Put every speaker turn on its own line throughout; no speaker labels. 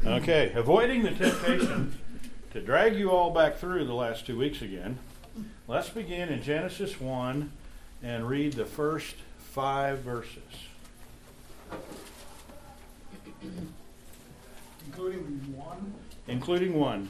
Okay, avoiding the temptation to drag you all back through the last 2 weeks again. Let's begin in Genesis 1 and read the first 5 verses.
Including 1?
Including 1.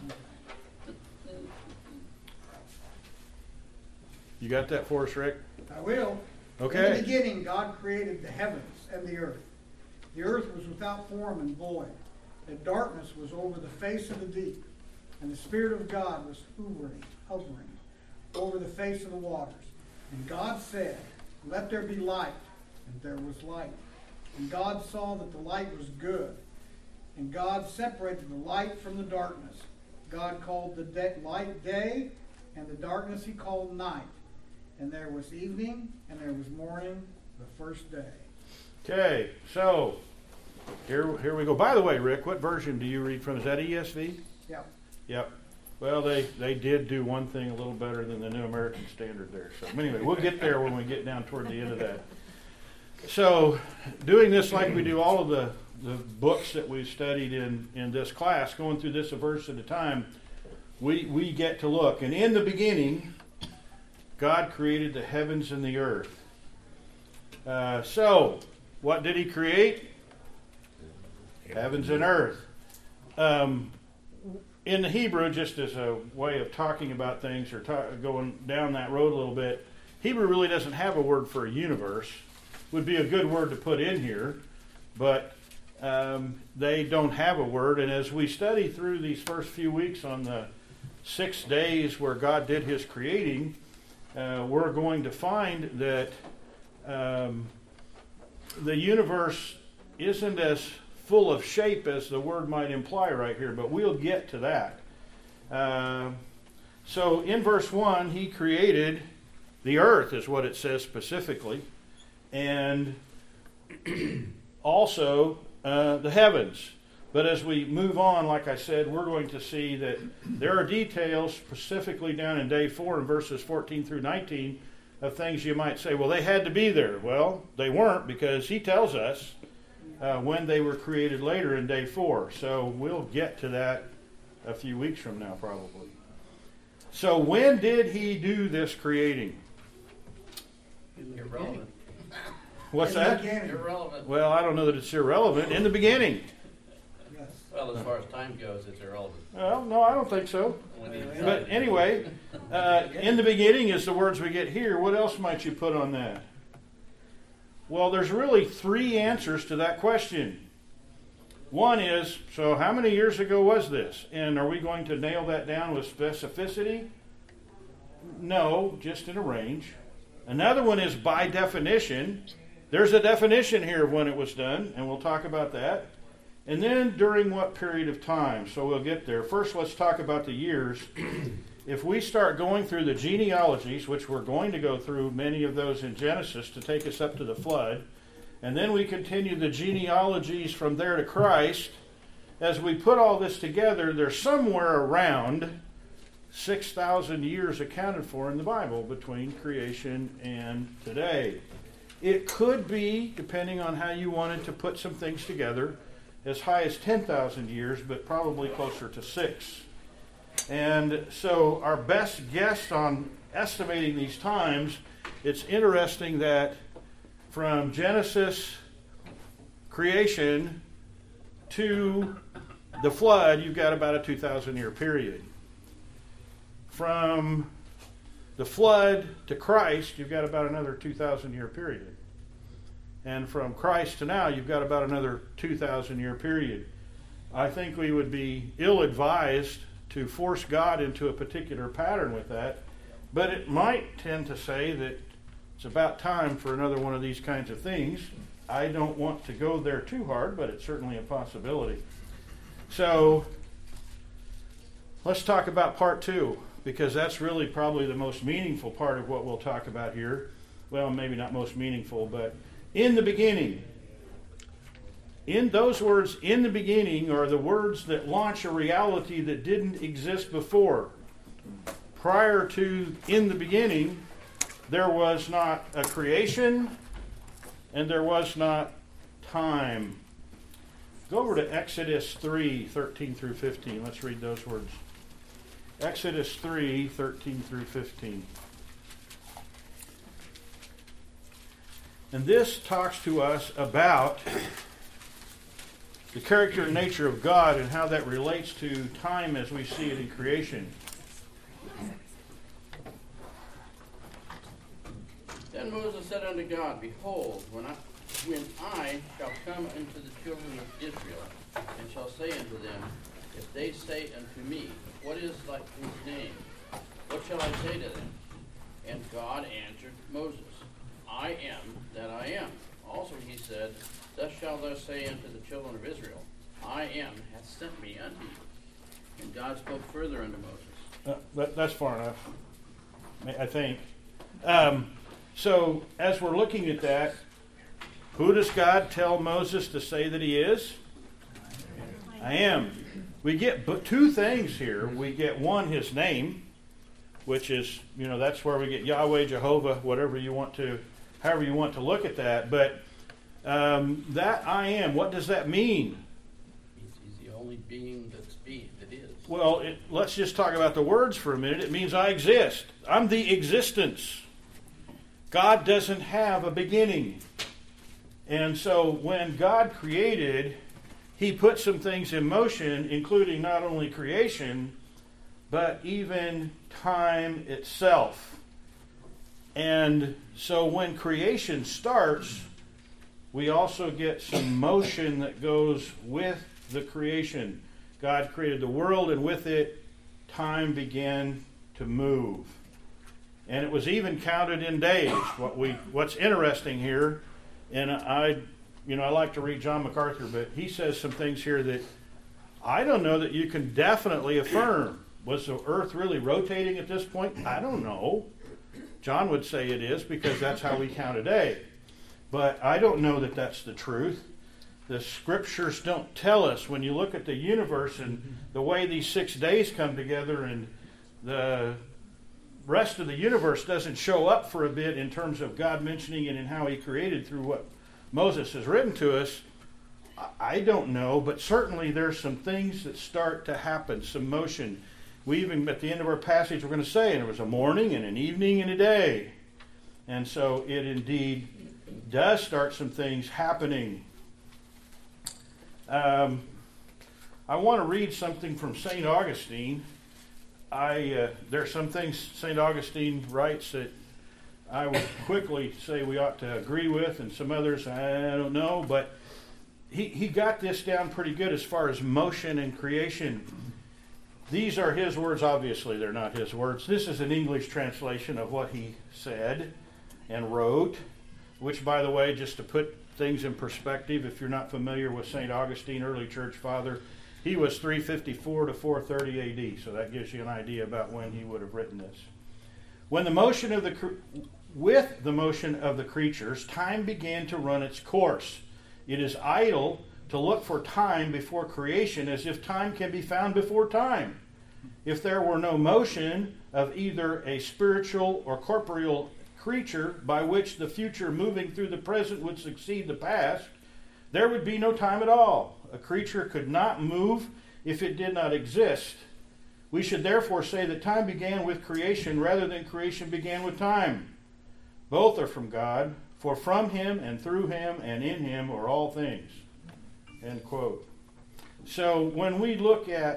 You got that for us, Rick?
I will.
Okay.
In the beginning, God created the heavens and the earth. The earth was without form and void, and darkness was over the face of the deep, and the Spirit of God was hovering over the face of the waters. And God said, "Let there be light," and there was light. And God saw that the light was good. And God separated the light from the darkness. God called the light day, and the darkness he called night. And there was evening, and there was morning, the first day.
Okay, so here we go. By the way, Rick, what version do you read from? Is that ESV?
Yep.
Yep. Well, they did do one thing a little better than the New American Standard there. So anyway, we'll get there when we get down toward the end of that. So doing this like we do all of the books that we've studied in this class, going through this a verse at a time, we get to look. And in the beginning, God created the heavens and the earth. So, what did he create? Heavens and earth. In the Hebrew, just as a way of talking about things or going down that road a little bit, Hebrew really doesn't have a word for a universe. Would be a good word to put in here, but they don't have a word. And as we study through these first few weeks on the 6 days where God did his creating, we're going to find that the universe isn't as full of shape as the word might imply right here, but we'll get to that. So in verse 1, he created the earth, is what it says specifically, and also the heavens. But as we move on, like I said, we're going to see that there are details specifically down in day 4 in verses 14 through 19 of things you might say, well, they had to be there. Well, they weren't, because he tells us when they were created later in day 4. So we'll get to that a few weeks from now, probably. So when did he do this creating?
Irrelevant.
What's that?
Irrelevant.
Well, I don't know that it's irrelevant. In the beginning.
Yes.
Well, as far as time goes, it's irrelevant.
Well, no, I don't think so.
When he
But
decided-
anyway, in the beginning is the words we get here. What else might you put on that? Well, there's really 3 answers to that question. One is, so how many years ago was this? And are we going to nail that down with specificity? No, just in a range. Another one is by definition. There's a definition here of when it was done, and we'll talk about that. And then during what period of time? So we'll get there. First, let's talk about the years. If we start going through the genealogies, which we're going to go through many of those in Genesis to take us up to the flood, and then we continue the genealogies from there to Christ, as we put all this together, there's somewhere around 6,000 years accounted for in the Bible between creation and today. It could be, depending on how you wanted to put some things together, as high as 10,000 years, but probably closer to 6. And so our best guess on estimating these times, it's interesting that from Genesis creation to the flood, you've got about a 2,000 year period. From the flood to Christ, you've got about another 2,000 year period. And from Christ to now, you've got about another 2,000 year period. I think we would be ill-advised to force God into a particular pattern with that, but it might tend to say that it's about time for another one of these kinds of things. I don't want to go there too hard, but it's certainly a possibility. So let's talk about part 2, because that's really probably the most meaningful part of what we'll talk about here. Well, maybe not most meaningful, but in the beginning. In those words, in the beginning, are the words that launch a reality that didn't exist before. Prior to in the beginning, there was not a creation and there was not time. Go over to Exodus 3, 13 through 15. Let's read those words. Exodus 3, 13 through 15. And this talks to us about the character and nature of God and how that relates to time as we see it in creation.
Then Moses said unto God, Behold, when I shall come unto the children of Israel, and shall say unto them, If they say unto me, What is thy name? What shall I say to them? And God answered Moses, I am that I am. Also he said, Thus shalt thou say unto the children of Israel, I am hath sent me unto you. And God spoke further unto Moses.
That's far enough, I think. So, as we're looking at that, who does God tell Moses to say that he is? I am. We get two things here. We get one, his name, which is, that's where we get Yahweh, Jehovah, however you want to look at that. But that I am, what does that mean?
He's the only being that is.
Well, let's just talk about the words for a minute. It means I exist. I'm the existence. God doesn't have a beginning. And so when God created, he put some things in motion, including not only creation, but even time itself. And so when creation starts, we also get some motion that goes with the creation. God created the world, and with it, time began to move. And it was even counted in days. What's interesting here, and I like to read John MacArthur, but he says some things here that I don't know that you can definitely affirm. Was the earth really rotating at this point? I don't know. John would say it is because that's how we count a day. But I don't know that that's the truth. The scriptures don't tell us. When you look at the universe and the way these 6 days come together, and the rest of the universe doesn't show up for a bit in terms of God mentioning it and how he created through what Moses has written to us, I don't know, but certainly there's some things that start to happen, some motion. We even, at the end of our passage, we're going to say, and there was a morning and an evening and a day. And so it indeed does start some things happening. I want to read something from St. Augustine. There are some things St. Augustine writes that I would quickly say we ought to agree with, and some others I don't know, but he got this down pretty good as far as motion and creation. These are his words. Obviously, they're not his words. This is an English translation of what he said and wrote, which, by the way, just to put things in perspective, if you're not familiar with St. Augustine, early church father, he was 354 to 430 AD, so that gives you an idea about when he would have written this. With the motion of the creatures, time began to run its course. It is idle to look for time before creation, as if time can be found before time. If there were no motion of either a spiritual or corporeal creature by which the future moving through the present would succeed the past, there would be no time at all. A creature could not move if it did not exist. We should therefore say that time began with creation rather than creation began with time. Both are from God, for from him and through him and in him are all things. End quote. So when we look at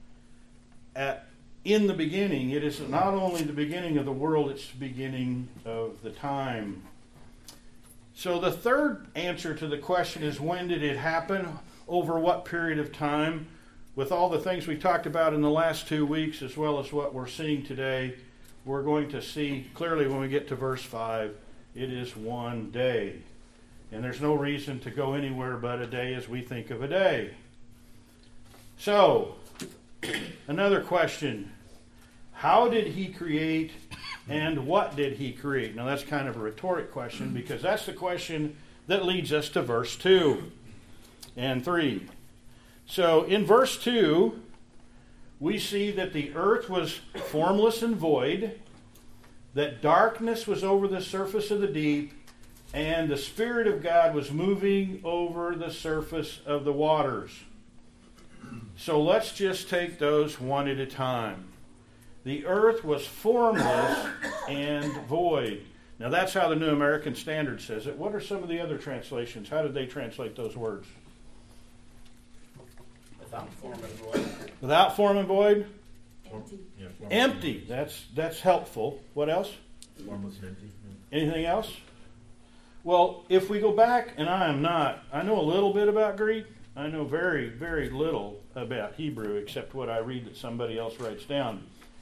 in the beginning, it is not only the beginning of the world, it's the beginning of the time. So the third answer to the question is, when did it happen? Over what period of time? With all the things we talked about in the last 2 weeks, as well as what we're seeing today, we're going to see clearly when we get to verse 5, it is one day. And there's no reason to go anywhere but a day as we think of a day. So, another question. How did he create, and what did he create? Now that's kind of a rhetoric question, because that's the question that leads us to verse 2 and 3. So in verse 2, we see that the earth was formless and void, that darkness was over the surface of the deep, and the Spirit of God was moving over the surface of the waters. So let's just take those one at a time. The earth was formless and void. Now that's how the New American Standard says it. What are some of the other translations? How did they translate those words?
Without form and void.
Without form and void?
Empty. Yeah, formless.
Empty. That's helpful. What else?
Formless and empty.
Anything else? Well, if we go back, and I know a little bit about Greek. I know very, very little about Hebrew except what I read that somebody else writes down.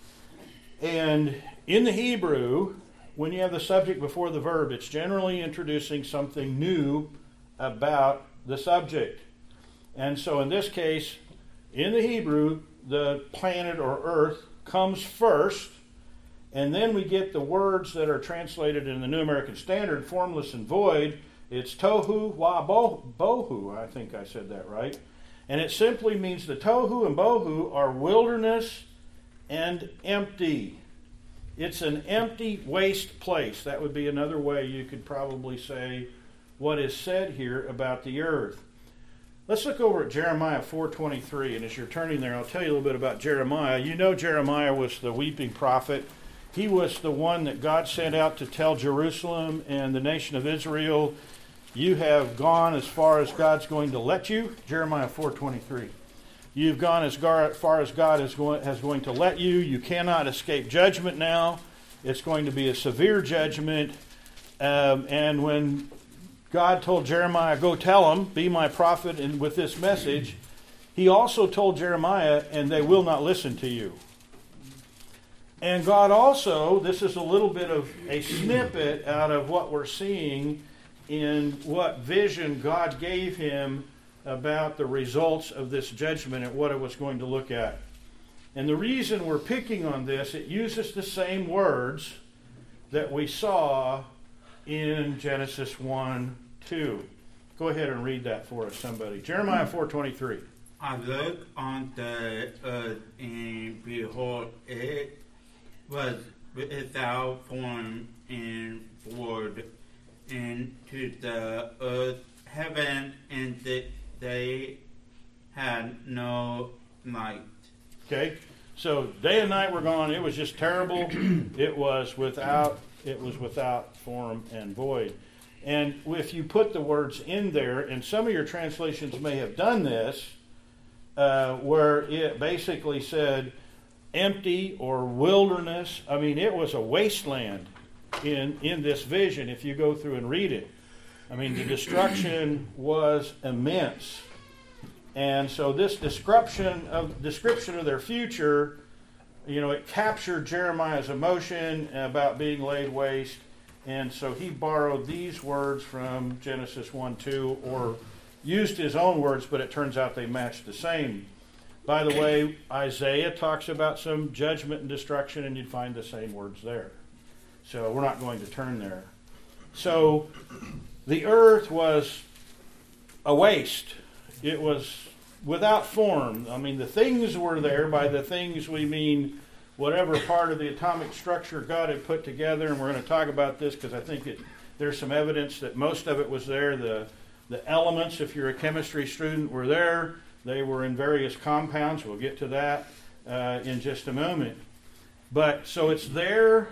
And in the Hebrew, when you have the subject before the verb, it's generally introducing something new about the subject. And so in this case, in the Hebrew, the planet or earth comes first, and then we get the words that are translated in the New American Standard, formless and void. It's tohu wa bohu. I think I said that right. And it simply means the tohu and bohu are wilderness and empty. It's an empty, waste place. That would be another way you could probably say what is said here about the earth. Let's look over at Jeremiah 4:23, and as you're turning there, I'll tell you a little bit about Jeremiah. You know Jeremiah was the weeping prophet. He was the one that God sent out to tell Jerusalem and the nation of Israel, you have gone as far as God's going to let you. Jeremiah 4:23. You've gone as far as God is going to let you. You cannot escape judgment now. It's going to be a severe judgment. And when God told Jeremiah, go tell them, be my prophet and with this message, he also told Jeremiah, and they will not listen to you. And God also, this is a little bit of a snippet out of what we're seeing in what vision God gave him about the results of this judgment and what it was going to look at. And the reason we're picking on this, it uses the same words that we saw in Genesis 1:2. Go ahead and read that for us, somebody. Jeremiah 4:23.
I looked on the earth, and behold, it was without form and void, and to the earth, heaven, and they had no light.
Okay, so day and night were gone. It was just terrible. It was without form and void. And if you put the words in there, and some of your translations may have done this, where it basically said empty or wilderness. I mean, it was a wasteland in this vision if you go through and read it. I mean, the destruction was immense. And so this description of their future, it captured Jeremiah's emotion about being laid waste. And so he borrowed these words from Genesis 1:2, or used his own words, but it turns out they match the same. By the way, Isaiah talks about some judgment and destruction, and you'd find the same words there. So we're not going to turn there. So the earth was a waste. It was without form. I mean, the things were there. By the things we mean whatever part of the atomic structure God had put together, and we're going to talk about this because I think there's some evidence that most of it was there. The elements, if you're a chemistry student, were there. They were in various compounds. We'll get to that in just a moment. But so it's there,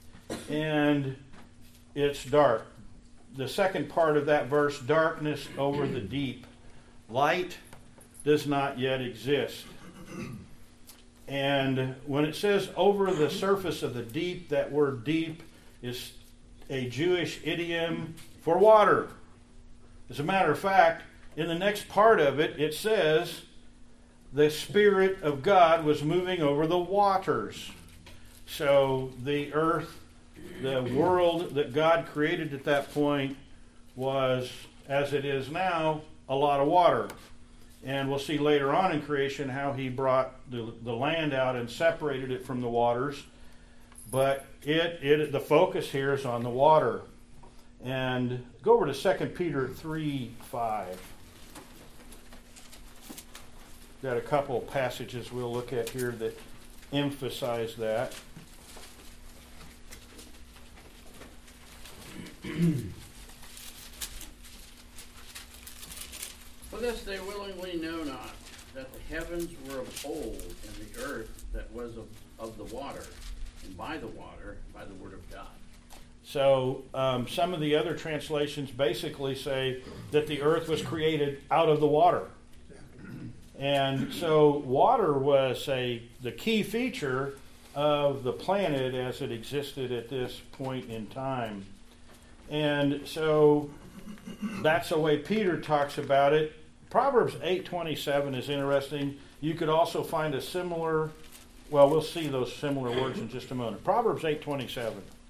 and it's dark. The second part of that verse, darkness over the deep. Light does not yet exist. And when it says over the surface of the deep, that word deep is a Jewish idiom for water. As a matter of fact, in the next part of it, it says the Spirit of God was moving over the waters. So the earth, the world that God created at that point was, as it is now, a lot of water. And we'll see later on in creation how he brought the land out and separated it from the waters. But the focus here is on the water. And go over to 2 Peter 3:5. Got a couple of passages we'll look at here that emphasize that.
this they willingly know not, that the heavens were of old, and the earth that was of the water, and by the water, by the word of God.
So some of the other translations basically say that the earth was created out of the water. And so water was the key feature of the planet as it existed at this point in time. And so that's the way Peter talks about it. Proverbs 8:27 is interesting. You could also find a similar, well, we'll see those similar words in just a moment. Proverbs 8:27.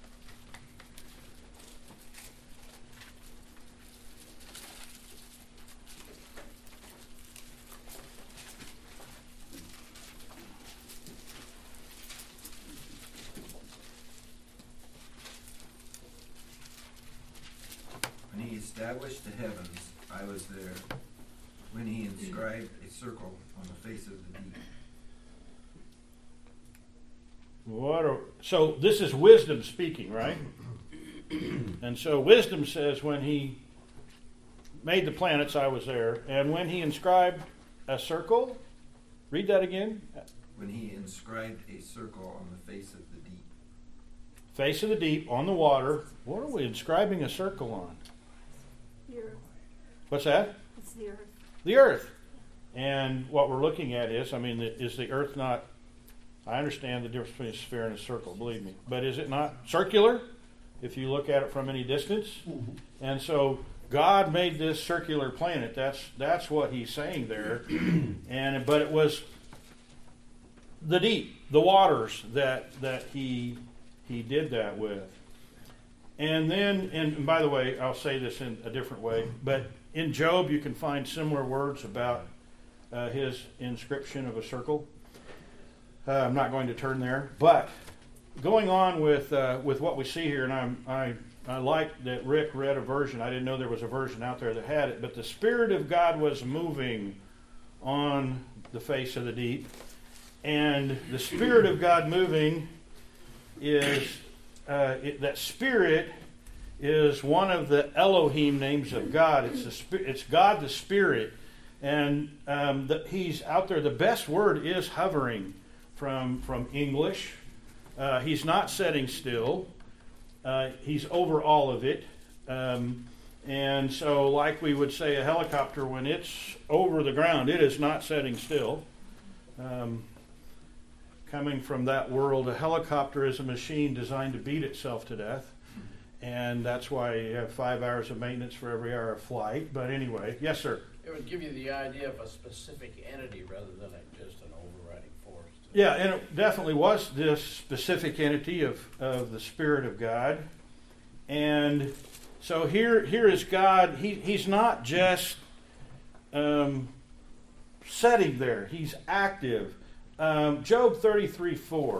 When he established the heavens, I was there. When he inscribed a circle on the face of the deep.
So this is wisdom speaking, right? And so wisdom says when he made the planets, I was there. And when he inscribed a circle, read that again.
When he inscribed a circle on the face of the deep.
Face of the deep, on the water. What are we inscribing a circle on?
The earth.
What's that?
It's the earth.
The earth. And what we're looking at is the earth not, I understand the difference between a sphere and a circle, believe me, but is it not circular if you look at it from any distance? Mm-hmm. And so God made this circular planet. That's what he's saying there. But it was the deep, the waters that he did that with. And then, and by the way, I'll say this in a different way, but in Job you can find similar words about his inscription of a circle. I'm not going to turn there, but going on with what we see here, and I like that Rick read a version. I didn't know there was a version out there that had it, but the Spirit of God was moving on the face of the deep, and the Spirit of God moving is that Spirit is one of the Elohim names of God. It's God the Spirit, and he's out there. The best word is hovering from English. He's not sitting still. He's over all of it. And so, like we would say, a helicopter, when it's over the ground, it is not sitting still. Coming from that world, a helicopter is a machine designed to beat itself to death. And that's why you have 5 hours of maintenance for every hour of flight. But anyway, yes, sir.
It would give you the idea of a specific entity rather than just an overriding force.
Yeah, and it definitely was this specific entity of the Spirit of God. And so here is God. He's not just sitting there. He's active. Job 33:4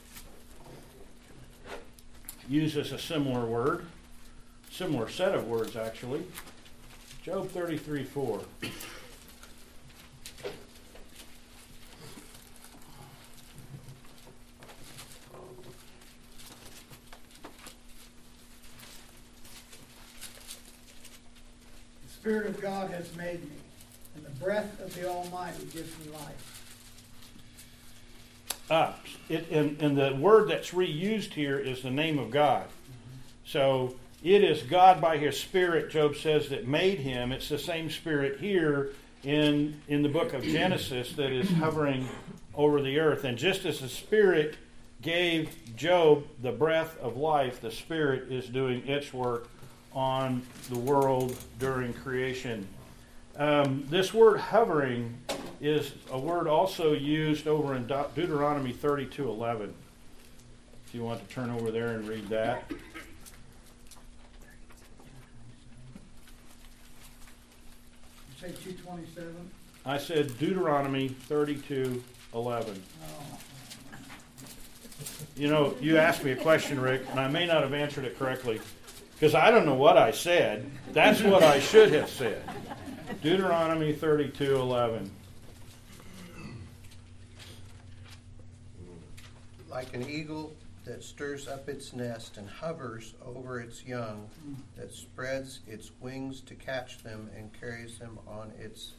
uses a similar set of words actually. Job 33:4.
The Spirit of God has made me, and the breath of the Almighty gives me life.
And the word that's reused here is the name of God. So it is God by His Spirit, Job says, that made him. It's the same Spirit here in the book of Genesis that is hovering over the earth. And just as the Spirit gave Job the breath of life, the Spirit is doing its work on the world during creation. This word hovering is a word also used over in Deuteronomy 32:11. If you want to turn over there and read that.
You say 227?
I said Deuteronomy 32:11.
Oh.
You know, you asked me a question, Rick, and I may not have answered it correctly because I don't know what I said. That's what I should have said. Deuteronomy 32:11.
Like an eagle that stirs up its nest and hovers over its young, that spreads its wings to catch them and carries them on its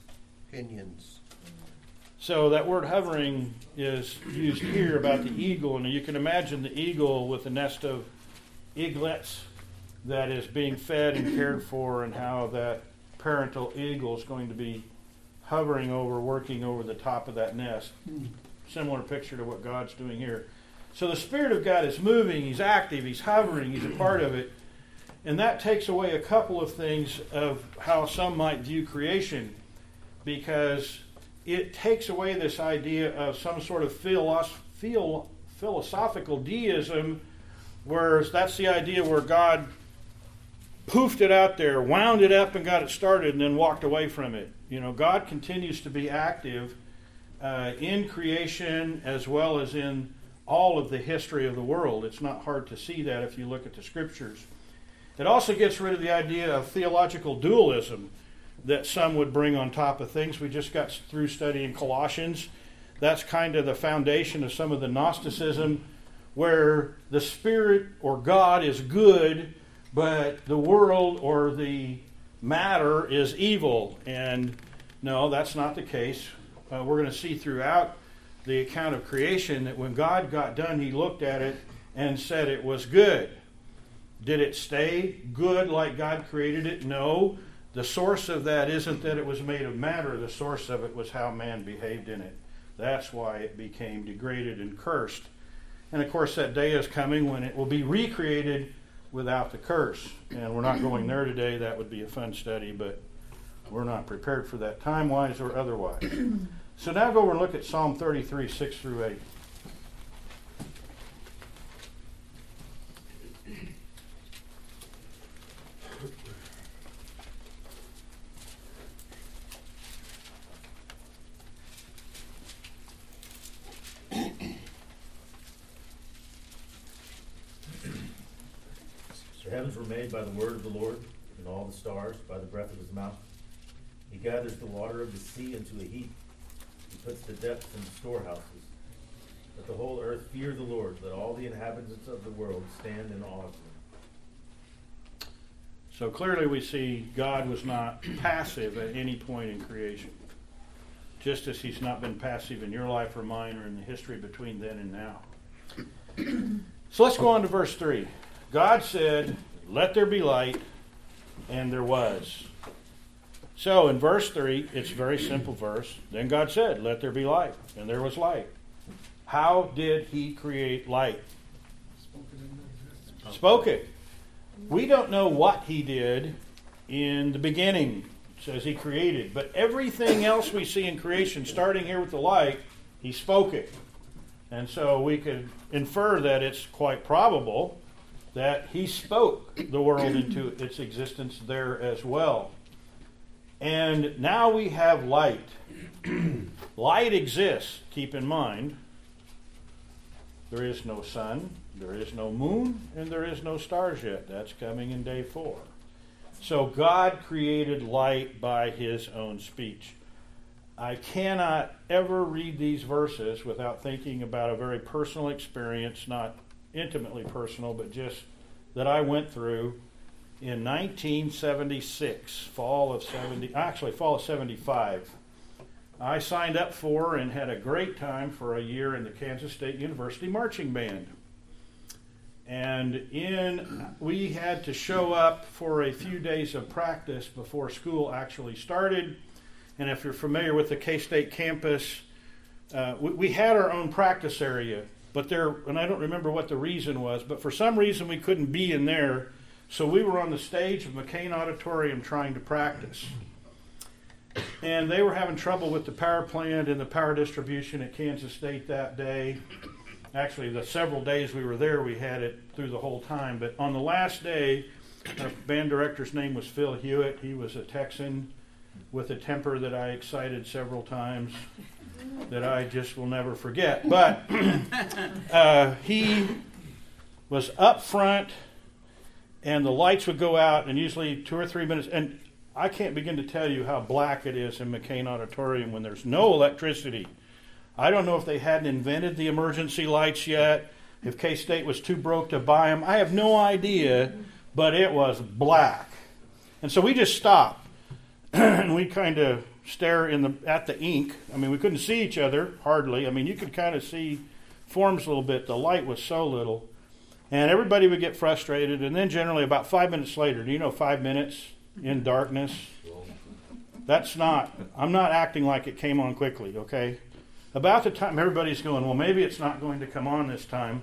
pinions.
So that word hovering is used here about the eagle, and you can imagine the eagle with a nest of eaglets that is being fed and cared for, and how that parental eagle is going to be hovering over, working over the top of that nest. Similar picture to what God's doing here. So the Spirit of God is moving, He's active, He's hovering, He's a part of it. And that takes away a couple of things of how some might view creation, because it takes away this idea of some sort of philosophical deism, where that's the idea where God poofed it out there, wound it up and got it started, and then walked away from it. You know, God continues to be active in creation as well as in all of the history of the world. It's not hard to see that if you look at the Scriptures. It also gets rid of the idea of theological dualism that some would bring on top of things. We just got through studying Colossians. That's kind of the foundation of some of the Gnosticism, where the Spirit or God is good, but the world or the matter is evil. And no, that's not the case. We're going to see throughout the account of creation that when God got done, He looked at it and said it was good. Did it stay good like God created it? No. The source of that isn't that it was made of matter. The source of it was how man behaved in it. That's why it became degraded and cursed. And of course, that day is coming when it will be recreated without the curse. And we're not going there today. That would be a fun study, but we're not prepared for that time-wise or otherwise. So now go over and look at Psalm 33, 6 through 8.
The heavens were made by the word of the Lord, and all the stars by the breath of His mouth. He gathers the water of the sea into a heap. He puts the depths into storehouses. Let the whole earth fear the Lord. Let all the inhabitants of the world stand in awe of Him.
So clearly we see God was not passive at any point in creation. Just as He's not been passive in your life or mine or in the history between then and now. So let's go on to verse 3. God said, "Let there be light," and there was. So in verse 3, it's a very simple verse. Then God said, "Let there be light," and there was light. How did He create light? Spoke it. We don't know what He did in the beginning. It says He created. But everything else we see in creation, starting here with the light, He spoke it. And so we could infer that it's quite probable that He spoke the world into its existence there as well. And now we have light. Light exists, keep in mind. There is no sun, there is no moon, and there is no stars yet. That's coming in day 4. So God created light by His own speech. I cannot ever read these verses without thinking about a very personal experience, not intimately personal, but just that I went through in 1976, fall of 75. I signed up for and had a great time for a year in the Kansas State University Marching Band. And we had to show up for a few days of practice before school actually started. And if you're familiar with the K-State campus, we had our own practice area, but and I don't remember what the reason was, but for some reason we couldn't be in there, so we were on the stage of McCain Auditorium trying to practice. And they were having trouble with the power plant and the power distribution at Kansas State that day. Actually, the several days we were there, we had it through the whole time. But on the last day, our band director's name was Phil Hewitt. He was a Texan with a temper that I excited several times that I just will never forget. But he was up front, and the lights would go out, and usually 2 or 3 minutes. And I can't begin to tell you how black it is in McCain Auditorium when there's no electricity. I don't know if they hadn't invented the emergency lights yet, if K-State was too broke to buy them. I have no idea, but it was black. And so we just stopped, and we kind of stare at the ink. I mean, we couldn't see each other hardly. I mean, you could kind of see forms a little bit. The light was so little. And everybody would get frustrated. And then generally about 5 minutes later, do you know 5 minutes in darkness? I'm not acting like it came on quickly, okay? About the time everybody's going, well, maybe it's not going to come on this time.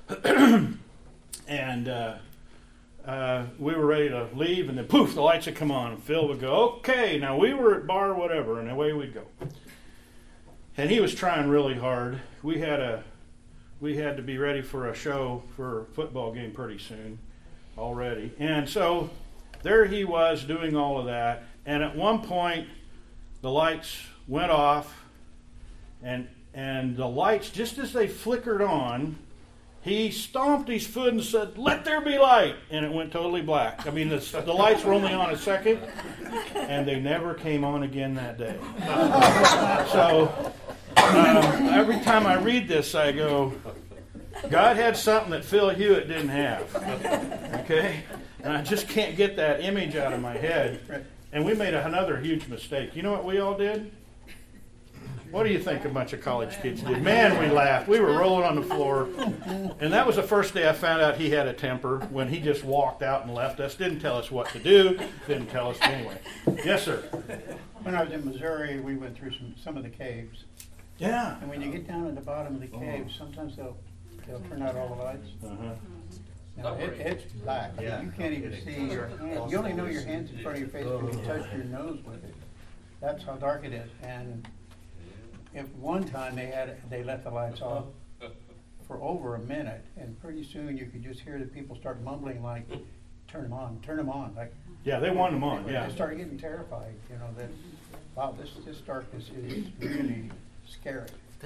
And we were ready to leave, and then poof, the lights would come on, and Phil would go, okay, now we were at bar whatever, and away we'd go. And he was trying really hard. We had to be ready for a show for a football game pretty soon already. And so there he was doing all of that. And at one point, the lights went off, and the lights, just as they flickered on, he stomped his foot and said, "Let there be light," and it went totally black. I mean, the lights were only on a second, and they never came on again that day. So every time I read this, I go, God had something that Phil Hewitt didn't have. Okay? And I just can't get that image out of my head. And we made another huge mistake. You know what we all did? What do you think a bunch of college kids did? Man, we laughed. We were rolling on the floor. And that was the first day I found out he had a temper, when he just walked out and left us. Didn't tell us what to do. Didn't tell us anyway. Yes, sir.
When I was in Missouri, we went through some of the caves.
Yeah.
And when you get down at the bottom of the caves, sometimes they'll turn out all the lights.
Uh-huh.
Now, it's black.
Yeah.
You can't even see your hands. You only know your hands in front of your face when you touch your nose with it. That's how dark it is. And if one time they let the lights off for over a minute, and pretty soon you could just hear the people start mumbling like, turn them on. Like,
Yeah, they wanted them on, yeah.
They started getting terrified, that, wow, this darkness is really scary.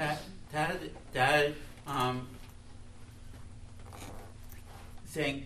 Think,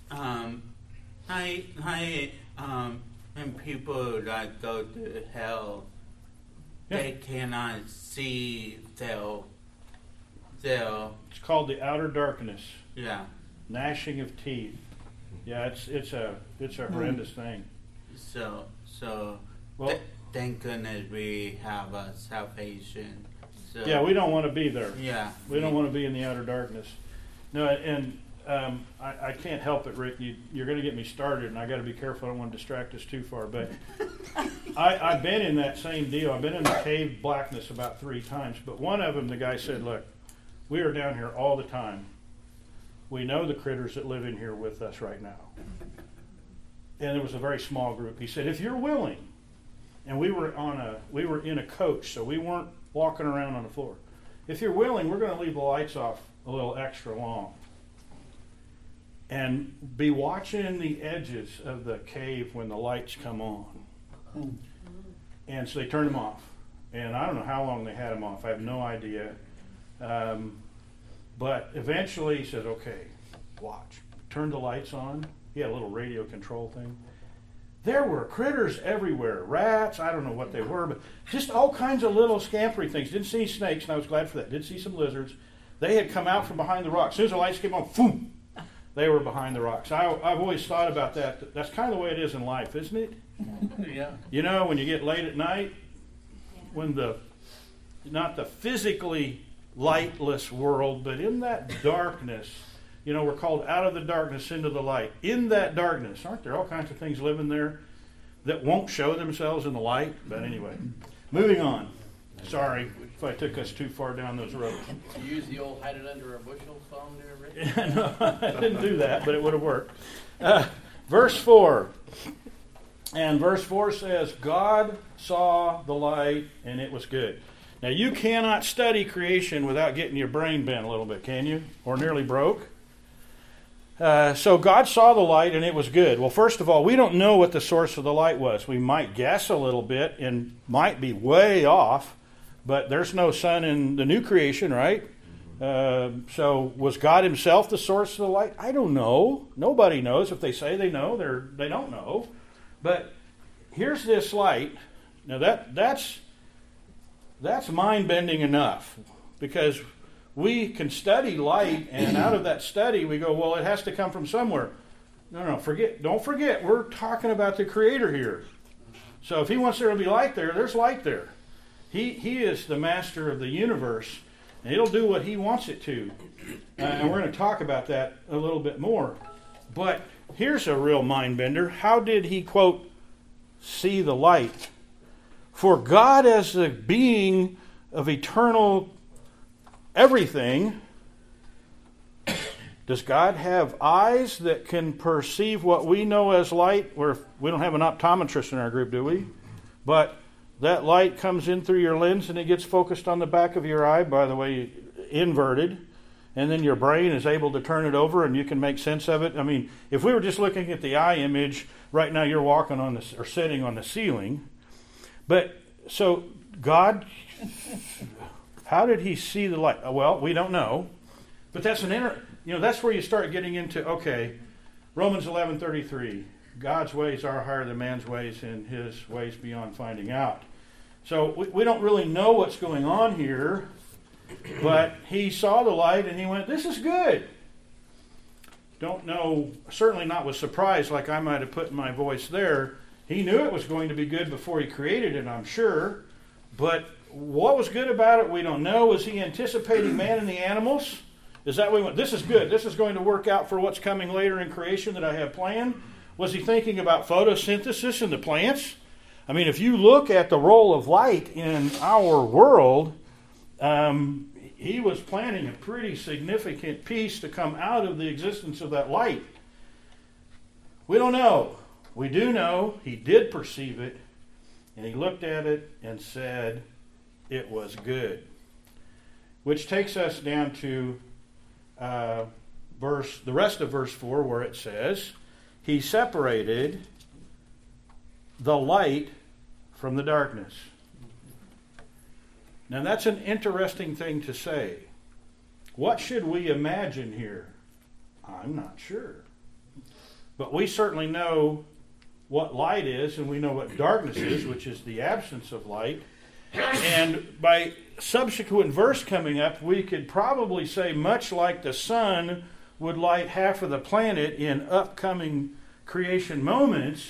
when people that go to hell,
Yeah.
they cannot see their,
It's called the outer darkness.
yeah.
Gnashing of teeth. Yeah, it's a horrendous thing.
So,
Well,
thank goodness we have a salvation. So,
yeah, we don't want to be there.
yeah.
We don't want to be in the outer darkness. No, and I can't help it, Rick. You're going to get me started, and I got to be careful. I don't want to distract us too far. But I've been in that same deal. I've been in the cave blackness about 3 times. But one of them, the guy said, "Look, we are down here all the time. We know the critters that live in here with us right now." And it was a very small group. He said, "If you're willing," and we were in a coach, so we weren't walking around on the floor. "If you're willing, we're going to leave the lights off a little extra long and be watching the edges of the cave when the lights come on." And so they turned them off. And I don't know how long they had them off. I have no idea. But eventually he said, "Okay, watch." Turned the lights on. He had a little radio control thing. There were critters everywhere. Rats, I don't know what they were, but just all kinds of little scampery things. Didn't see snakes, and I was glad for that. Did see some lizards. They had come out from behind the rocks. As soon as the lights came on, boom, they were behind the rocks. I've always thought about that. That's kind of the way it is in life, isn't it?
Yeah.
You know, when you get late at night, when not the physically lightless world, but in that darkness, we're called out of the darkness into the light. In that darkness, aren't there all kinds of things living there that won't show themselves in the light? But anyway, moving on. Sorry if I took us too far down those roads.
You use the old "hide it under a bushel" song there, Rick?
No, I didn't do that, but it would have worked. Verse 4. And verse 4 says, "God saw the light, and it was good." Now, you cannot study creation without getting your brain bent a little bit, can you? Or nearly broke. So God saw the light, and it was good. Well, first of all, we don't know what the source of the light was. We might guess a little bit and might be way off, but there's no sun in the new creation, right? So was God himself the source of the light? I don't know. Nobody knows. If they say they know, they don't know. But here's this light. Now that's mind-bending enough, because we can study light, and out of that study we go, well, it has to come from somewhere. No, don't forget, we're talking about the Creator here. So if he wants there to be light there, there's light there. He is the master of the universe, and it'll do what he wants it to. And we're going to talk about that a little bit more. But here's a real mind bender. How did he, quote, see the light? For God, as the being of eternal everything, does God have eyes that can perceive what we know as light? We don't have an optometrist in our group, do we? But that light comes in through your lens and it gets focused on the back of your eye, by the way, inverted. And then your brain is able to turn it over and you can make sense of it. I mean, if we were just looking at the eye image, right now you're walking on this or sitting on the ceiling. But so God, how did he see the light? Well, we don't know. But that's that's where you start getting into, okay, Romans 11:33, God's ways are higher than man's ways and his ways beyond finding out. So we don't really know what's going on here, but he saw the light and he went, this is good. Don't know, certainly not with surprise like I might have put in my voice there. He knew it was going to be good before he created it, I'm sure. But what was good about it, we don't know. Was he anticipating man and the animals? Is that what he went, this is good, this is going to work out for what's coming later in creation that I have planned? Was he thinking about photosynthesis in the plants? I mean, if you look at the role of light in our world, he was planning a pretty significant piece to come out of the existence of that light. We don't know. We do know he did perceive it, and he looked at it and said it was good. Which takes us down to the rest of verse 4, where it says, he separated the light from the darkness. Now that's an interesting thing to say. What should we imagine here? I'm not sure. But we certainly know what light is, and we know what darkness is, which is the absence of light. And by subsequent verse coming up, we could probably say, much like the sun would light half of the planet in upcoming creation moments,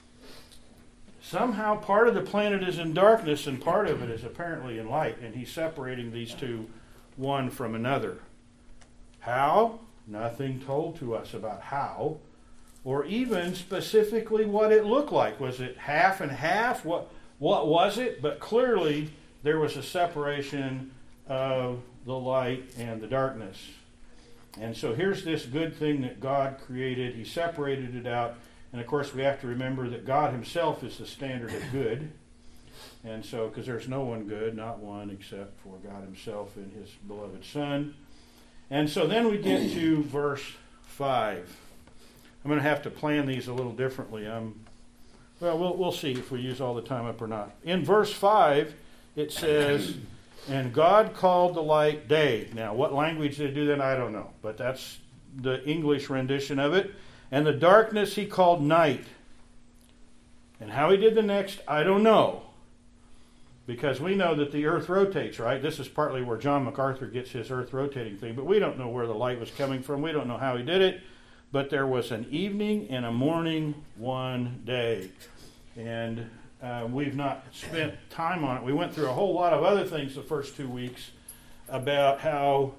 somehow part of the planet is in darkness and part of it is apparently in light, and he's separating these two one from another. How? Nothing told to us about how, or even specifically what it looked like. Was it half and half? What was it? But clearly there was a separation of the light and the darkness. And so here's this good thing that God created. He separated it out. And of course we have to remember that God himself is the standard of good. And so, because there's no one good, not one, except for God himself and his beloved Son. And so then we get to verse 5. I'm going to have to plan these a little differently. We'll see if we use all the time up or not. In verse 5, it says, and God called the light day. Now, what language did it do that? I don't know. But that's the English rendition of it. And the darkness he called night. And how he did the next, I don't know. Because we know that the earth rotates, right? This is partly where John MacArthur gets his earth rotating thing. But we don't know where the light was coming from. We don't know how he did it. But there was an evening and a morning one day. And we've not spent time on it. We went through a whole lot of other things the first 2 weeks about how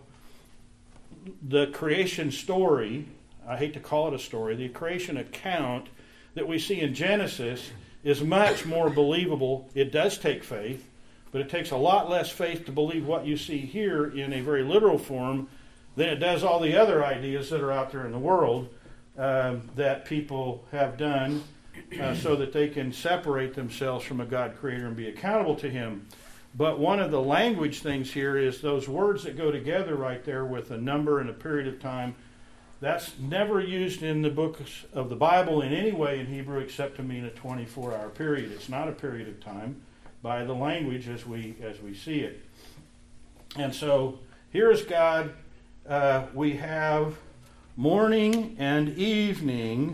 the creation story, I hate to call it a story, the creation account that we see in Genesis is much more believable. It does take faith, but it takes a lot less faith to believe what you see here in a very literal form than it does all the other ideas that are out there in the world that people have done so that they can separate themselves from a God creator and be accountable to him. But one of the language things here is those words that go together right there with a number and a period of time. That's never used in the books of the Bible in any way in Hebrew except to mean a 24-hour period. It's not a period of time by the language as we see it. And so here's God. We have morning and evening,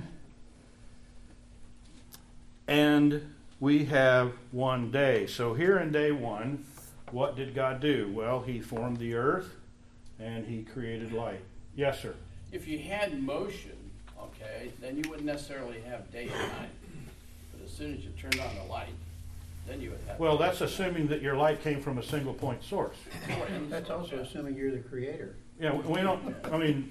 and we have one day. So here in day one, what did God do? Well, he formed the earth and he created light. Yes, sir.
If you had motion, okay, then you wouldn't necessarily have day and night. But as soon as you turned on the light, then you would have.
Well, that's assuming that your light came from a single point source.
That's also assuming you're the creator.
Yeah, we don't. I mean,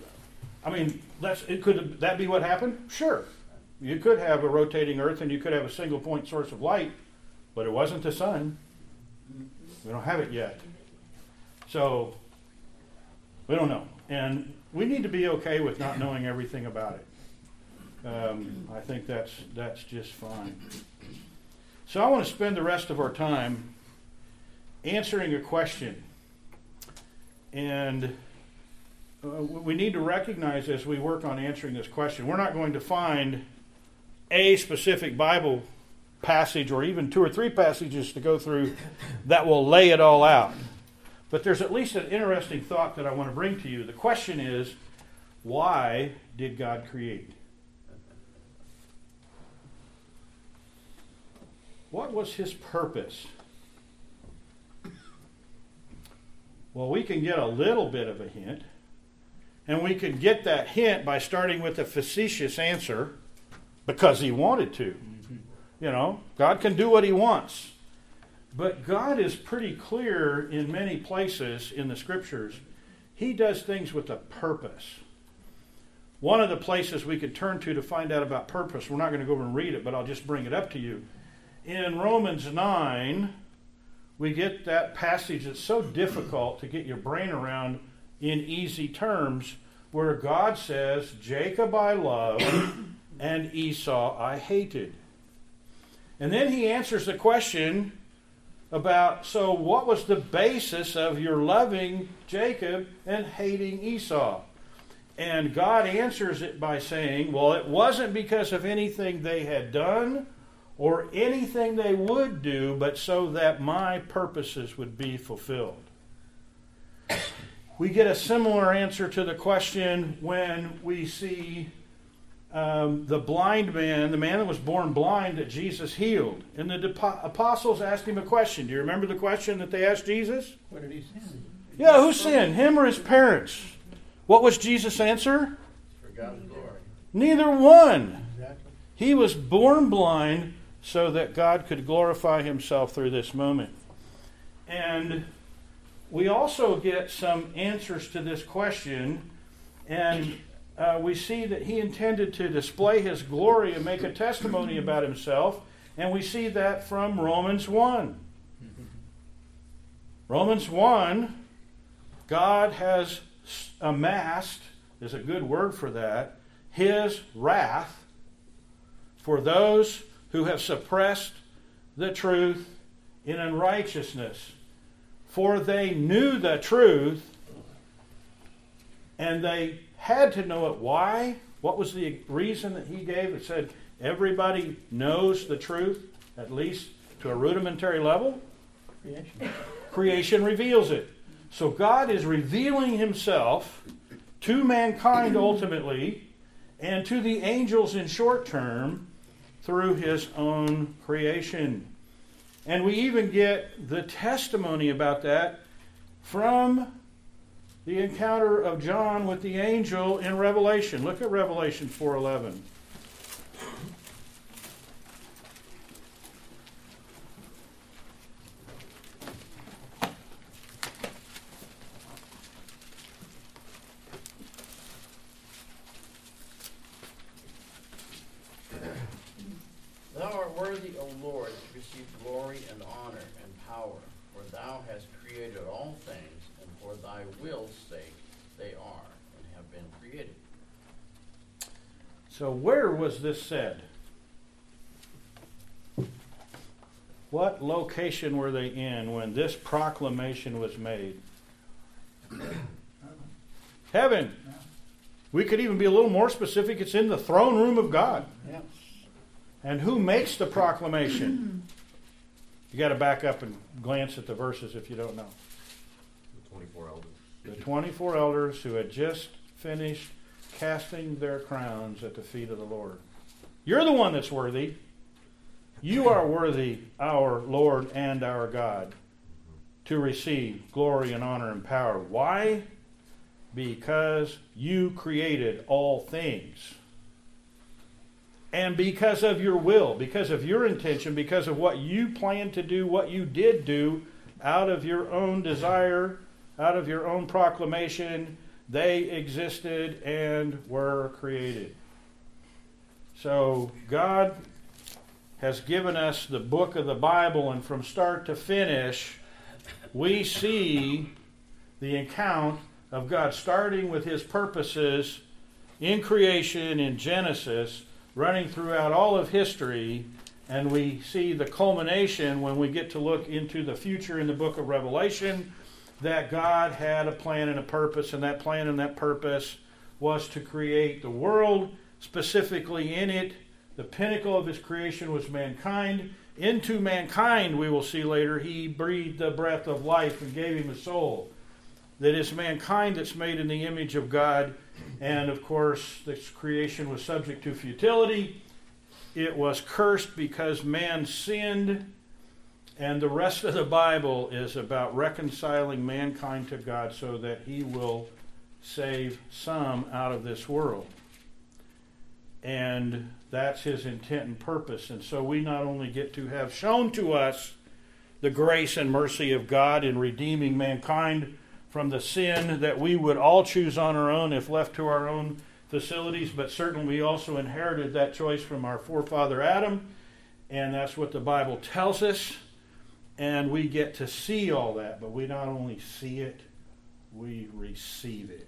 could that be what happened? Sure, you could have a rotating Earth, and you could have a single point source of light, but it wasn't the sun. We don't have it yet, so we don't know, and we need to be okay with not knowing everything about it. I think that's just fine. So I want to spend the rest of our time answering a question. And we need to recognize as we work on answering this question, we're not going to find a specific Bible passage or even 2 or 3 passages to go through that will lay it all out. But there's at least an interesting thought that I want to bring to you. The question is, why did God create? What was his purpose? Well, we can get a little bit of a hint. And we can get that hint by starting with a facetious answer because he wanted to. You know, God can do what he wants. But God is pretty clear in many places in the scriptures. He does things with a purpose. One of the places we could turn to find out about purpose, we're not going to go over and read it, but I'll just bring it up to you. In Romans 9, we get that passage that's so difficult to get your brain around in easy terms, where God says, Jacob I loved and Esau I hated. And then he answers the question about, so what was the basis of your loving Jacob and hating Esau? And God answers it by saying, well, it wasn't because of anything they had done or anything they would do, but so that my purposes would be fulfilled. We get a similar answer to the question when we see the blind man, the man that was born blind that Jesus healed. And the apostles asked him a question. Do you remember the question that they asked Jesus?
What did he sin?
Yeah, who sinned, him or his parents? What was Jesus' answer?
For God's glory.
Neither one.
Exactly.
He was born blind so that God could glorify himself through this moment. And we also get some answers to this question, and we see that he intended to display his glory and make a testimony about himself, and we see that from Romans 1. Romans 1, God has amassed, is a good word for that, his wrath for those who have suppressed the truth in unrighteousness. For they knew the truth, and they had to know it. Why? What was the reason that he gave that said everybody knows the truth, at least to a rudimentary level?
Creation.
Creation reveals it. So God is revealing himself to mankind ultimately, and to the angels in short term, through his own creation. And we even get the testimony about that from the encounter of John with the angel in Revelation. Look at Revelation 4:11.
Thou art worthy, O Lord, to receive glory and honor and power, for thou hast created all things, and for thy will's sake they are and have been created.
So where was this said? What location were they in when this proclamation was made? Heaven. We could even be a little more specific. It's in the throne room of God.
Yeah.
And who makes the proclamation? You got to back up and glance at the verses if you don't know.
The 24 elders.
The 24 elders who had just finished casting their crowns at the feet of the Lord. You're the one that's worthy. You are worthy, our Lord and our God, to receive glory and honor and power. Why? Because you created all things. And because of your will, because of your intention, because of what you planned to do, what you did do, out of your own desire, out of your own proclamation, they existed and were created. So God has given us the book of the Bible, and from start to finish, we see the account of God starting with His purposes in creation in Genesis, running throughout all of history, and we see the culmination when we get to look into the future in the book of Revelation, that God had a plan and a purpose, and that plan and that purpose was to create the world. Specifically in it, the pinnacle of His creation was mankind. Into mankind, we will see later, He breathed the breath of life and gave him a soul. That is mankind that's made in the image of God. And of course, this creation was subject to futility. It was cursed because man sinned. And the rest of the Bible is about reconciling mankind to God so that He will save some out of this world. And that's His intent and purpose. And so we not only get to have shown to us the grace and mercy of God in redeeming mankind from the sin that we would all choose on our own if left to our own facilities, but certainly we also inherited that choice from our forefather Adam, and that's what the Bible tells us, and we get to see all that, but we not only see it, we receive it.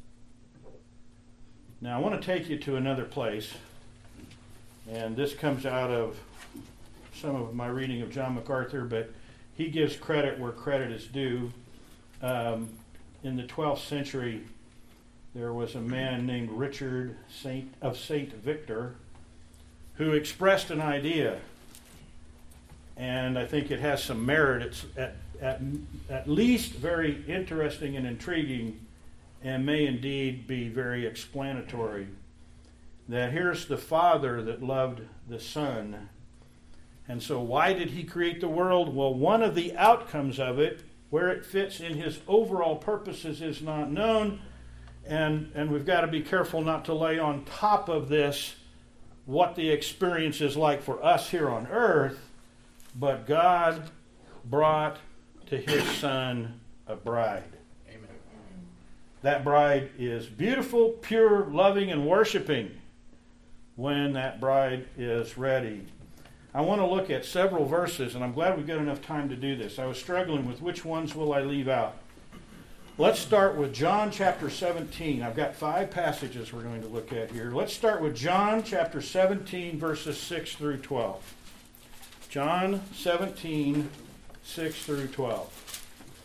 Now I want to take you to another place, and this comes out of some of my reading of John MacArthur, but he gives credit where credit is due. In the 12th century, there was a man named Richard of St. Victor who expressed an idea, and I think it has some merit. It's at least very interesting and intriguing, and may indeed be very explanatory. That here's the Father that loved the Son. And so why did He create the world? Well, one of the outcomes of it, where it fits in His overall purposes, is not known. And we've got to be careful not to lay on top of this what the experience is like for us here on earth. But God brought to His Son a bride.
Amen.
That bride is beautiful, pure, loving, and worshiping when that bride is ready. I want to look at several verses, and I'm glad we've got enough time to do this. I was struggling with which ones will I leave out. Let's start with John chapter 17. I've got 5 passages we're going to look at here. Let's start with John chapter 17, verses 6 through 12. John 17, 6 through 12.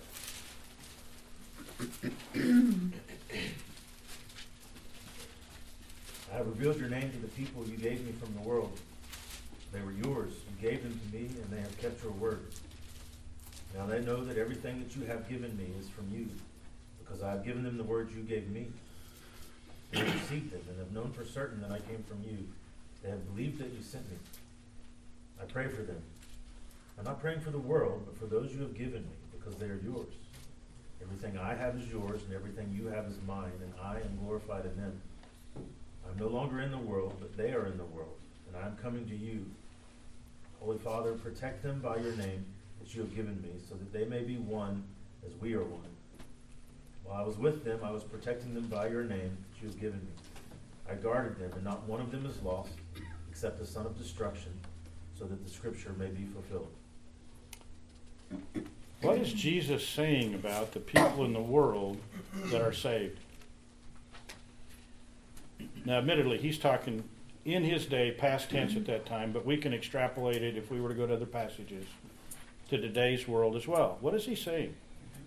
I have revealed your name to the people you gave me from the world. They were yours. You gave them to me, and they have kept your word. Now they know that everything that you have given me is from you, because I have given them the words you gave me. They have received them, and have known for certain that I came from you. They have believed that you sent me. I pray for them. I'm not praying for the world, but for those you have given me, because they are yours. Everything I have is yours, and everything you have is mine, and I am glorified in them. I'm no longer in the world, but they are in the world, and I am coming to you. Holy Father, protect them by your name that you have given me, so that they may be one as we are one. While I was with them, I was protecting them by your name that you have given me. I guarded them, and not one of them is lost, except the son of destruction, so that the scripture may be fulfilled.
What is Jesus saying about the people in the world that are saved? Now, admittedly, he's talking in his day, past tense at that time, but we can extrapolate it if we were to go to other passages to today's world as well. What is he saying?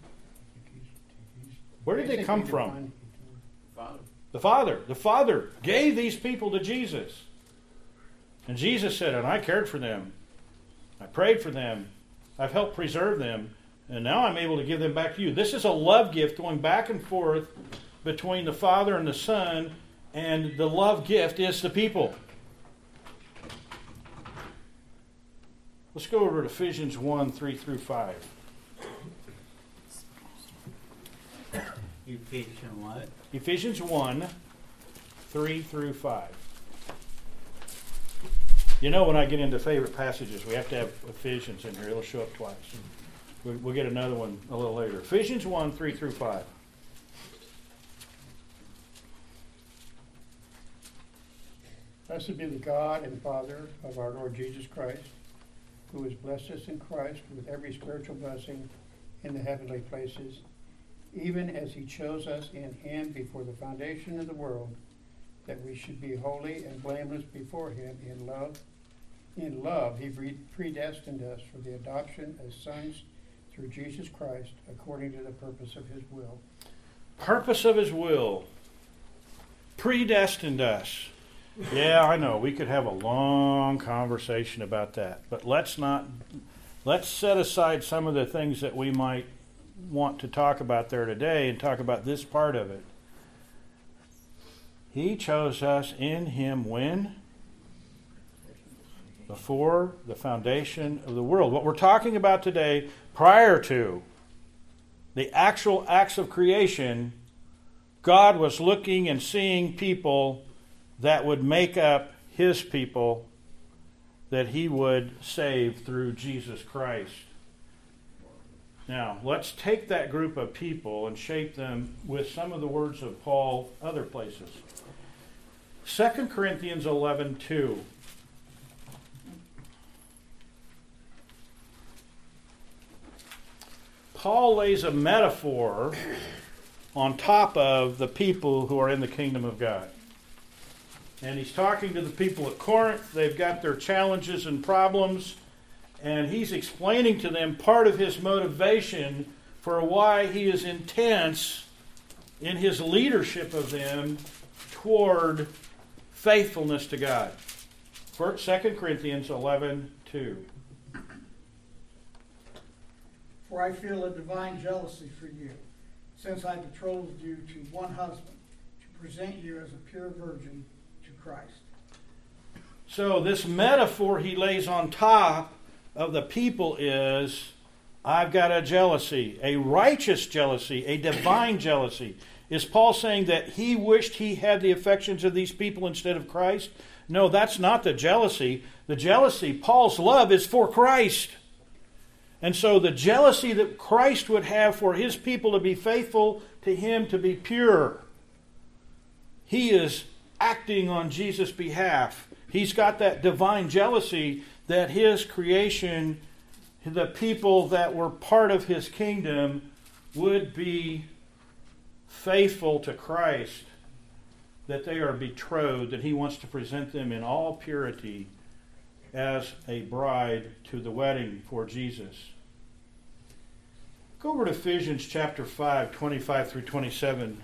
Where did they come from?
Father.
The Father. The Father gave these people to Jesus. And Jesus said, and I cared for them. I prayed for them. I've helped preserve them. And now I'm able to give them back to you. This is a love gift going back and forth between the Father and the Son. And the love gift is the people. Let's go over to Ephesians 1, 3 through 5.
Ephesians what?
Ephesians 1, 3 through 5. You know, when I get into favorite passages, we have to have Ephesians in here. It'll show up twice. We'll get another one a little later. Ephesians 1, 3 through 5.
Blessed be the God and Father of our Lord Jesus Christ, who has blessed us in Christ with every spiritual blessing in the heavenly places, even as he chose us in him before the foundation of the world, that we should be holy and blameless before him in love. In love, he predestined us for the adoption as sons through Jesus Christ, according to the purpose of his will.
Purpose of his will. Predestined us. Yeah, I know. We could have a long conversation about that. But let's set aside some of the things that we might want to talk about there today and talk about this part of it. He chose us in him when? Before the foundation of the world. What we're talking about today, prior to the actual acts of creation, God was looking and seeing people that would make up his people that he would save through Jesus Christ. Now, let's take that group of people and shape them with some of the words of Paul other places. 2 Corinthians 11:2. Paul lays a metaphor on top of the people who are in the kingdom of God. And he's talking to the people at Corinth. They've got their challenges and problems. And he's explaining to them part of his motivation for why he is intense in his leadership of them toward faithfulness to God. 2 Corinthians 11:2.
For I feel a divine jealousy for you, since I betrothed you to one husband, to present you as a pure virgin to Christ.
So this metaphor he lays on top of the people is, I've got a jealousy, a righteous jealousy, a divine jealousy. Is Paul saying that he wished he had the affections of these people instead of Christ? No, that's not the jealousy. The jealousy, Paul's love is for Christ. And so the jealousy that Christ would have for his people to be faithful to him, to be pure, he is acting on Jesus' behalf. He's got that divine jealousy that his creation, the people that were part of his kingdom, would be faithful to Christ, that they are betrothed, and he wants to present them in all purity as a bride to the wedding for Jesus. Go over to Ephesians chapter 5, 25 through 27.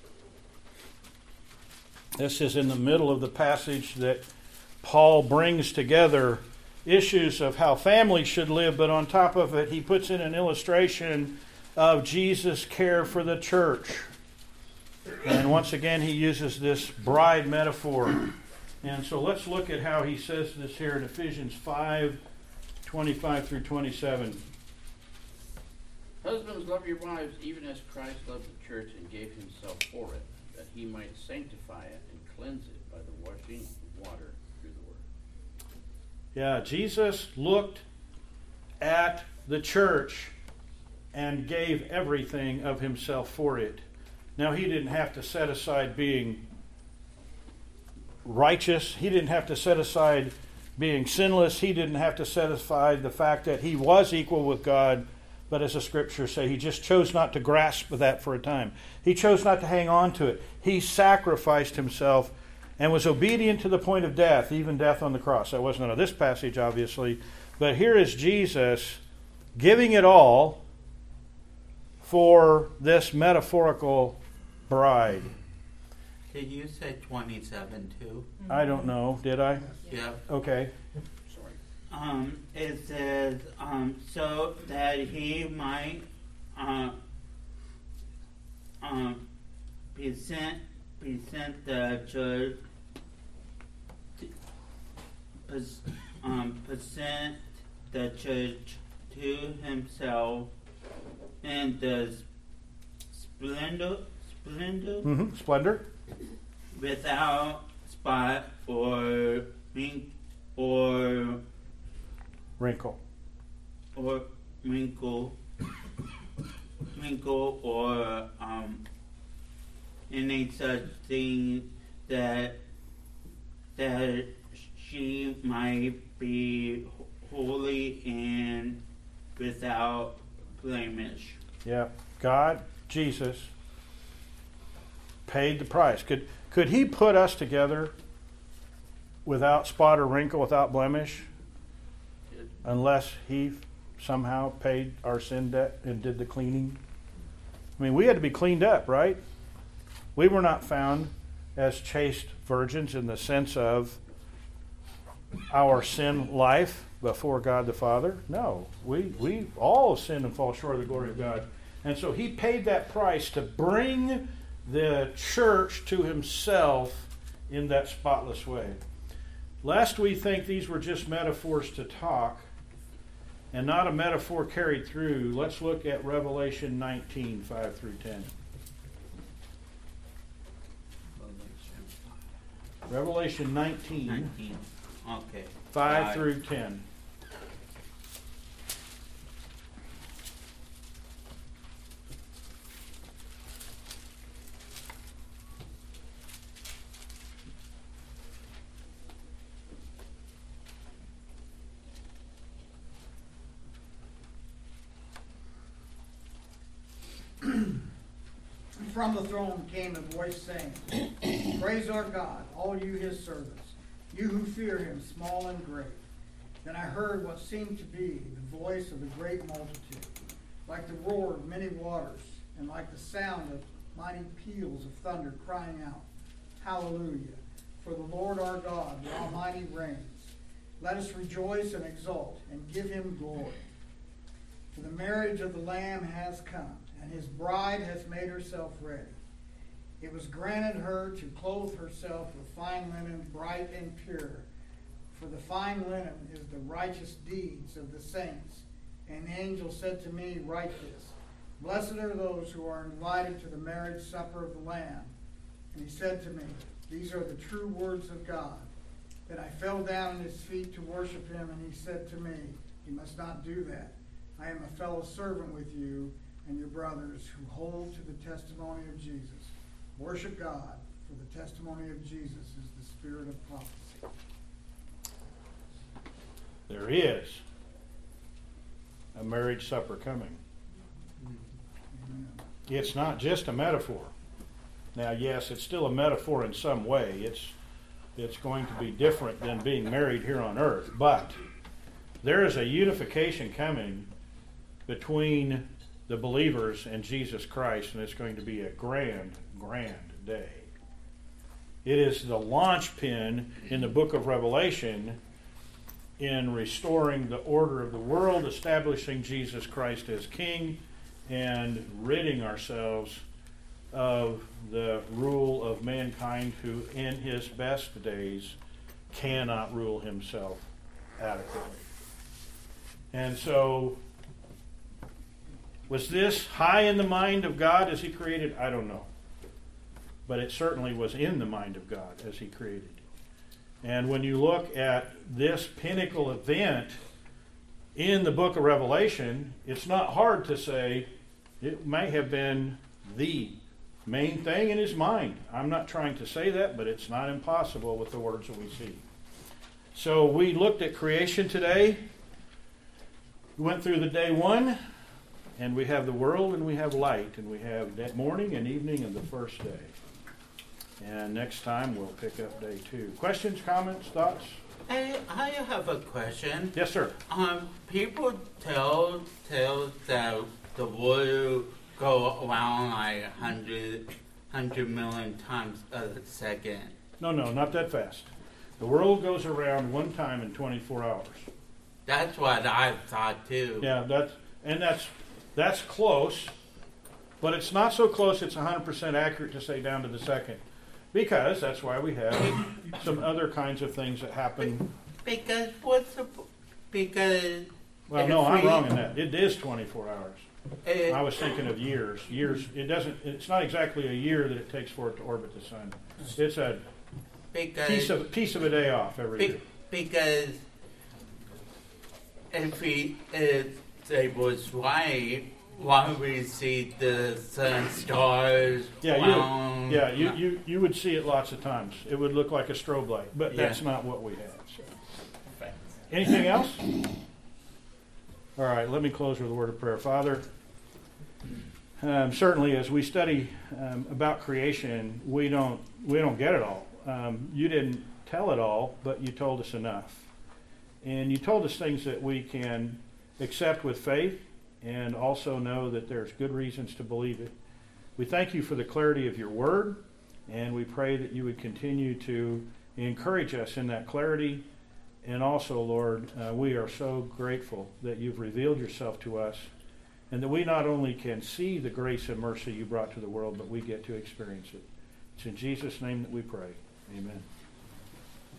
This is in the middle of the passage that Paul brings together issues of how families should live, but on top of it, he puts in an illustration of Jesus' care for the church. And once again, he uses this bride metaphor. And so let's look at how he says this here in Ephesians 5, 25 through 27.
Husbands, love your wives, even as Christ loved the church and gave himself for it, that he might sanctify it and cleanse it by the washing of water through the word.
Yeah, Jesus looked at the church and gave everything of himself for it. Now, he didn't have to set aside being righteous. He didn't have to set aside being sinless. He didn't have to set aside the fact that he was equal with God. But as the scriptures say, he just chose not to grasp that for a time. He chose not to hang on to it. He sacrificed himself and was obedient to the point of death, even death on the cross. That wasn't out of this passage, obviously. But here is Jesus giving it all for this metaphorical bride.
Did you say 27 too?
I don't know. Did I?
Yeah.
Okay.
It says, so that he might present the church, present the church to himself in the splendor,
Splendor.
without spot or or
Wrinkle.
wrinkle, or any such thing that she might be holy and without blemish.
Yeah. God, Jesus, paid the price. Could he put us together without spot or wrinkle, without blemish, unless he somehow paid our sin debt and did the cleaning? I mean, we had to be cleaned up, right? We were not found as chaste virgins in the sense of our sin life before God the Father. No, we all sin and fall short of the glory of God. And so he paid that price to bring the church to himself in that spotless way. Lest we think these were just metaphors to talk and not a metaphor carried through, let's look at Revelation 19, 5 through 10. Revelation 19,
Okay.
5 through 10.
From the throne came a voice saying, Praise our God, all you his servants, you who fear him, small and great. Then I heard what seemed to be the voice of a great multitude, like the roar of many waters, and like the sound of mighty peals of thunder, crying out, Hallelujah! For the Lord our God, the Almighty, reigns. Let us rejoice and exult, and give him glory. For the marriage of the Lamb has come, and his bride has made herself ready. It was granted her to clothe herself with fine linen, bright and pure. For the fine linen is the righteous deeds of the saints. And the angel said to me, Write this, Blessed are those who are invited to the marriage supper of the Lamb. And he said to me, These are the true words of God. Then I fell down at his feet to worship him, and he said to me, You must not do that. I am a fellow servant with you and your brothers who hold to the testimony of Jesus. Worship God, for the testimony of Jesus is the spirit of prophecy.
There is a marriage supper coming.
Amen.
It's not just a metaphor. Now, yes, it's still a metaphor in some way. It's going to be different than being married here on earth. But there is a unification coming between the believers and Jesus Christ, and it's going to be a grand, grand day. It is the launch pin in the book of Revelation in restoring the order of the world, establishing Jesus Christ as King, and ridding ourselves of the rule of mankind who, in his best days, cannot rule himself adequately. And so, was this high in the mind of God as he created? I don't know. But it certainly was in the mind of God as he created. And when you look at this pinnacle event in the book of Revelation, it's not hard to say it may have been the main thing in his mind. I'm not trying to say that, but it's not impossible with the words that we see. So we looked at creation today. We went through the day one, and we have the world, and we have light, and we have that morning and evening and the first day. And next time we'll pick up day 2. Questions, comments, thoughts?
Hey, I have a question.
Yes, sir.
People tell that the world go around like 100 million times a second.
No, not that fast. The world goes around one time in 24 hours.
That's what I thought too.
Yeah, that's close, but it's not so close it's 100% accurate to say down to the second. Because that's why we have some other kinds of things that happen.
Because
Well, no, I'm wrong in that. It is 24 hours. I was thinking of years. It's not exactly a year that it takes for it to orbit the sun. It's a piece of a day off every year.
because if it was white, why would we see the sun, stars?
You would see it lots of times. It would look like a strobe light, but that's not what we have. So. Anything else? All right, let me close with a word of prayer. Father, certainly as we study about creation, we don't get it all. You didn't tell it all, but you told us enough. And you told us things that we can accept with faith and also know that there's good reasons to believe it. We thank you for the clarity of your word, and we pray that you would continue to encourage us in that clarity. And also, Lord, we are so grateful that you've revealed yourself to us and that we not only can see the grace and mercy you brought to the world, but we get to experience it. It's in Jesus' name that we pray. Amen.